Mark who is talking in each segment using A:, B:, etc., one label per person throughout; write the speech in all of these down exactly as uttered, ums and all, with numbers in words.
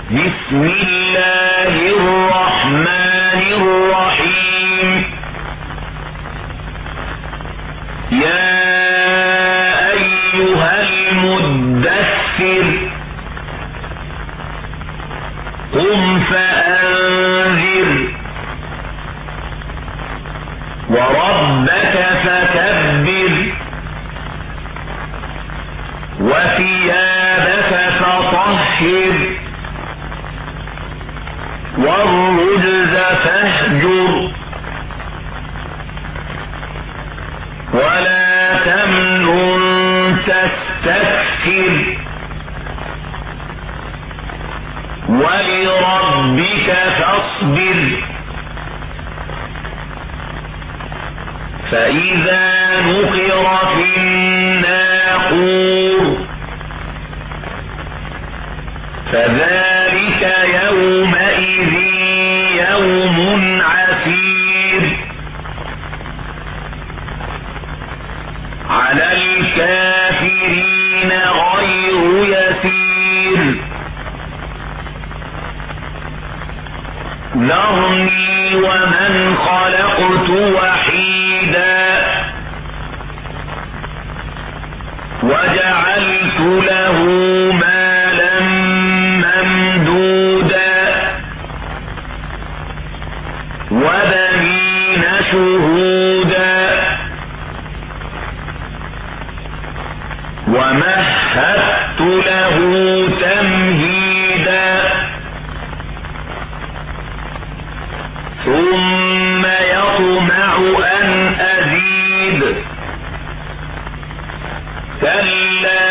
A: بسم الله الرحمن الرحيم. يا أيها المدثر قم فأنذر وربك فكبر وثيابك فطهر والرجز فاهجر ولا تمنن تستكثر ولربك فاصبر فإذا نقر في الناقور فذلك يومئذ يوم عسير على الكافرين غير يسير. ذرني ومن خلقت وحيدا وجعلت له مالا ممدودا وبنين شهودا ومهدت له تمهيدا ثم يطمع أن أزيد كلا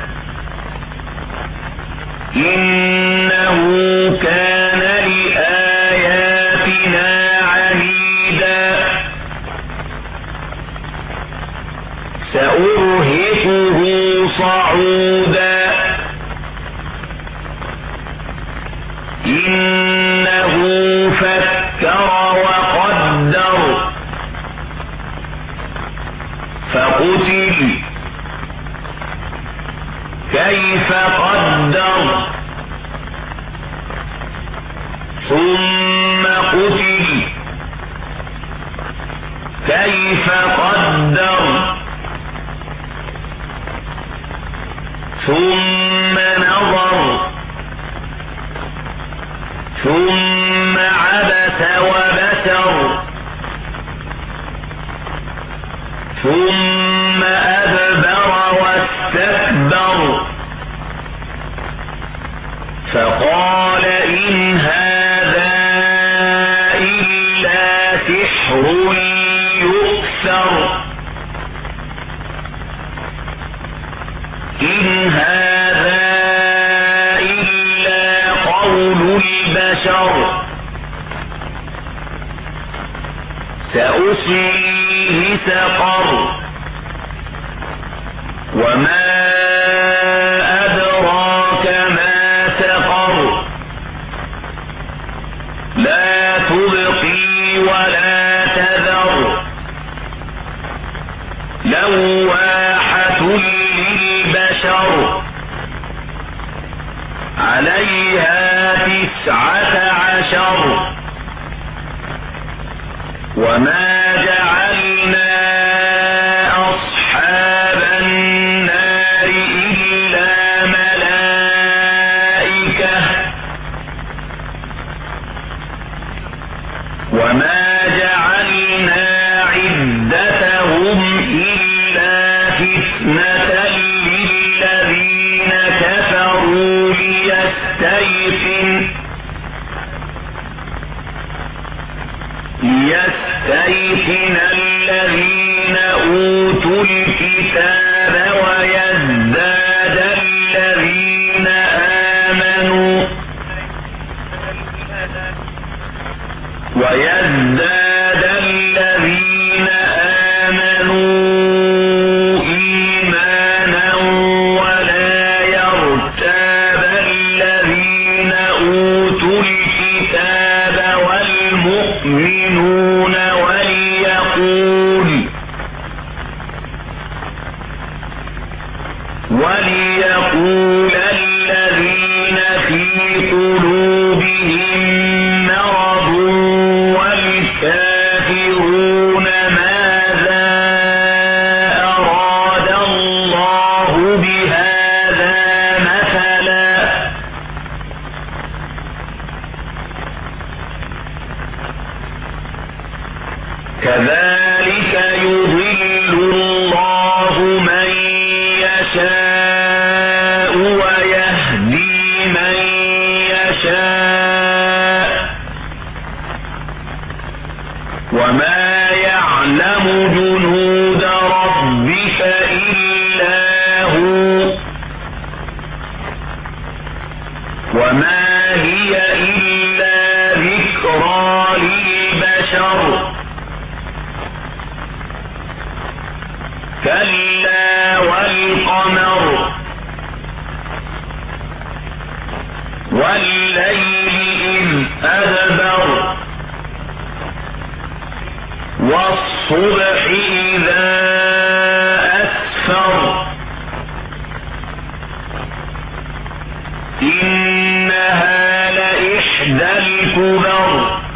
A: إنه كان لآياتنا عنيدا سأرهقه صعودا إنه فكر وقدر فقتل كيف قدر ثم قتل كيف قدر ثم نظر ثم عبس وبسر ثم أدبر واستكبر فقال إن هذا إلا سحر يؤثر إن هذا إلا قول البشر سأصليه سقر وما أدراك ما سقر لا تبقي ولا تذر لواحة للبشر عليها تسعة عشر وما جعلنا أصحاب النار إلا ملائكة وما جعلنا عدتهم إلا فتنة للذين كفروا ليستيقن ليستيقن الذين أوتوا الكتاب ويزداد الذين آمنوا ويزداد الذين آمنوا إيمانا ولا يرتاب الذين أوتوا الكتاب والمؤمنون وليقول ويهدي من يشاء وما يعلم جنود ربك إلا هو وما هي إلا ذكرى للبشر كلا والقمر والليل إذ أدبر والصبح إذا أسفر إنها لإحدى الكبر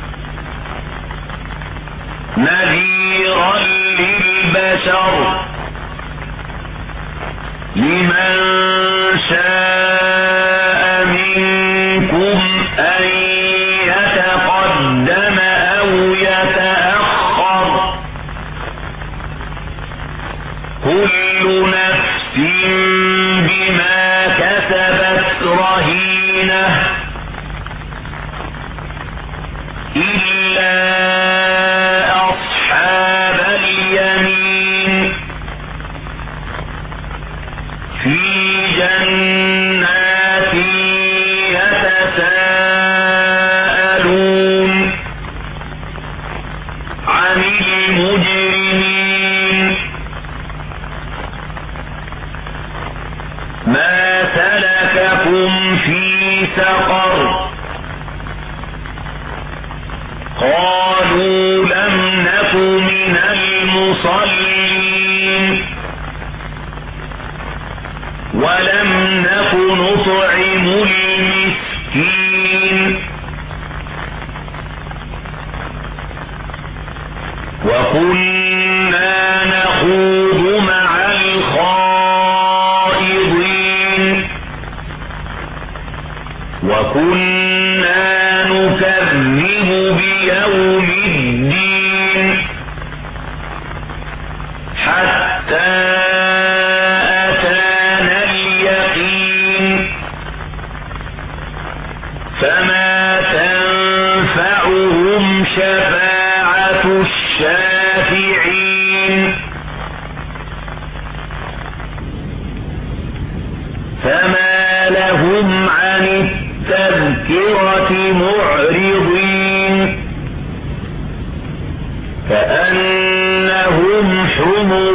A: نذيرا للبشر لمن شاء منكم أن يتقدم أو يتأخر كل نفس بما كسبت رهينة إلا أصحاب اليمين في جنات يتساءلون عن المجرمين ما سلككم في سقر قالوا لم نك من المصلين ولم نك نطعم المسكين وكنا نخوض مع الخائضين وكنا نكذب بيوم الدين حتى أتانا اليقين فما تنفعهم شفاعة الشافعين فما لهم عن التذكرة معرضين كأنهم حمر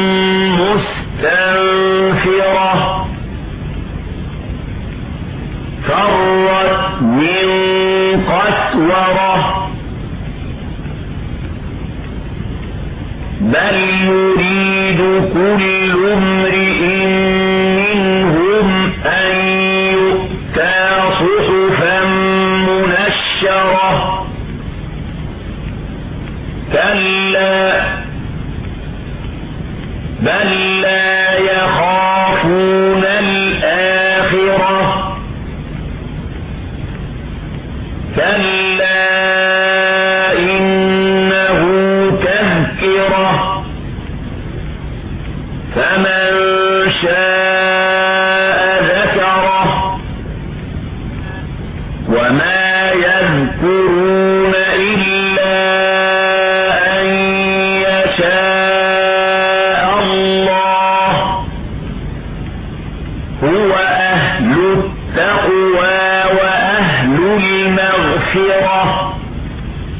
A: مستنفرة فرت من قسورة بل يريد كل امرئ منهم أن يؤتى صحفا منشرة كلا بل لا يخافون الآخرة كلا إنه تذكرة فمن شاء ذكره وما يذكرون إلا أن يشاء الله هو أهل التقوى وأهل المغفرة